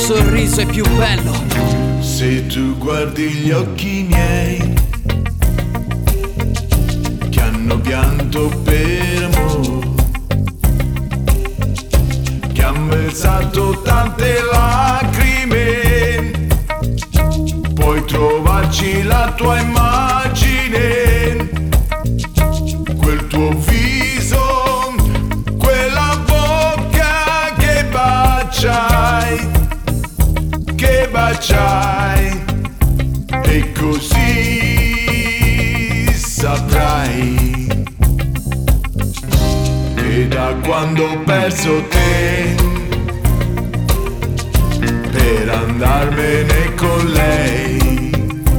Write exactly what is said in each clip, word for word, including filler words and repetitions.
sorriso è più bello. Se tu guardi gli occhi miei che hanno pianto per amore, che han versato tante lacrime, puoi trovarci la tua immagine, quel tuo viso, quella bocca che baciai, che baciai, e così saprai che da quando ho perso te per andarmene con lei,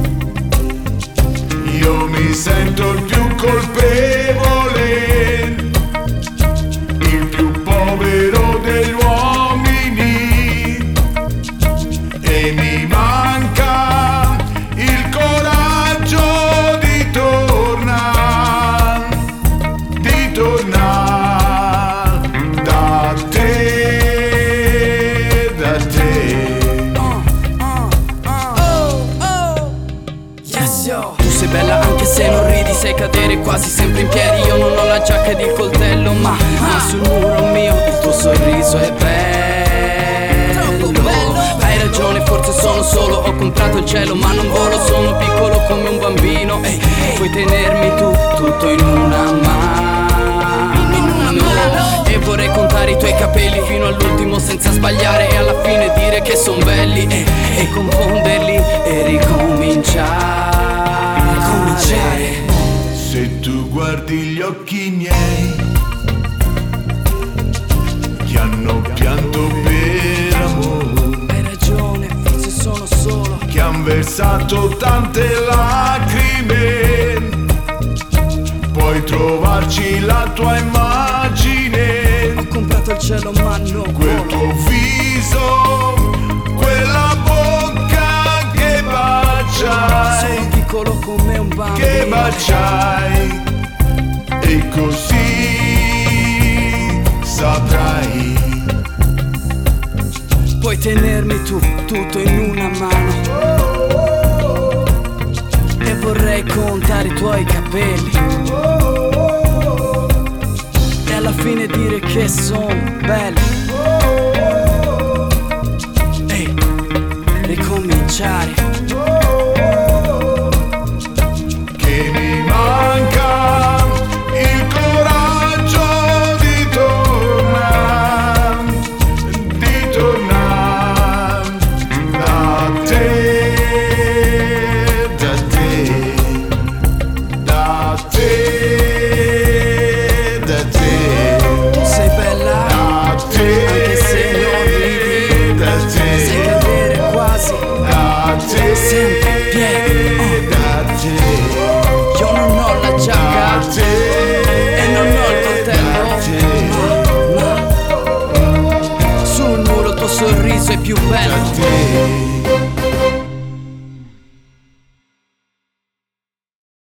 io mi sento il più colpevole, il più povero degli uomini, e mi manca il coraggio di tornare, di tornare da te, da te. uh, uh, uh. Oh, oh. Yes, yo. Tu sei bella anche se non ridi, sai cadere quasi sempre in piedi. Io non ho la giacca ed il coltello, ma, ma sul muro mio il tuo sorriso è bello, bello. Hai ragione, forse sono solo, ho comprato il cielo ma non volo, sono piccolo come un bambino. Ehi, puoi tenermi tu tutto in una mano, e vorrei contare i tuoi capelli fino all'ultimo senza sbagliare, e alla fine dire che son belli, e, e confonderli e ricominciare, ricominciare. Se tu guardi gli occhi miei che hanno pianto per amore, Hai ragione, forse sono solo, che han versato tante lacrime, puoi trovarci la tua immagine, ho comprato il cielo ma non quel volo. tuo viso, quella bocca che baciai, Sono piccolo come un bambino, che baciai, e così saprai puoi tenermi tu tutto in una mano, e vorrei contare i tuoi capelli, e alla fine dire che son belli, e ricominciare. che mi manca il coraggio di tornare, di tornare da te, da te, da te, da te, Tu sei bella da te, anche se non ridi, da te, sai cadere quasi da te, sempre in piedi. Oh. da te. Io non ho la giacca e non ho il coltello, ma, ma sul muro il tuo sorriso è più bello.